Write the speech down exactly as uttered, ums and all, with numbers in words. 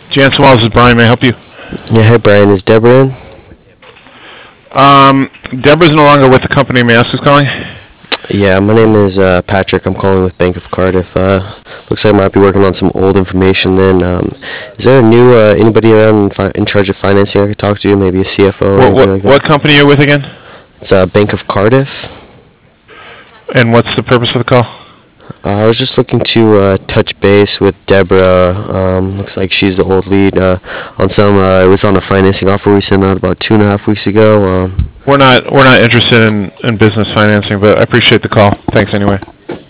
Jansen Wells is Brian. May I help you? Yeah, hey Brian, is Deborah in? Um, Deborah's no longer with the company. May I ask who's calling? Yeah, my name is uh, Patrick. I'm calling with Bank of Cardiff. Uh, looks like I might be working on some old information then. Um, is there a new, uh, anybody around in, fi- in charge of financing I could talk to? Maybe a C F O or What, anything what, like that? what company are you with again? It's uh, Bank of Cardiff. And what's the purpose of the call? Uh, I was just looking to uh, touch base with Deborah. Um, looks like she's the old lead uh, on some. Uh, it was on a financing offer we sent out about two and a half weeks ago. Um, We're not we're not interested in, in business financing, but I appreciate the call. Thanks anyway.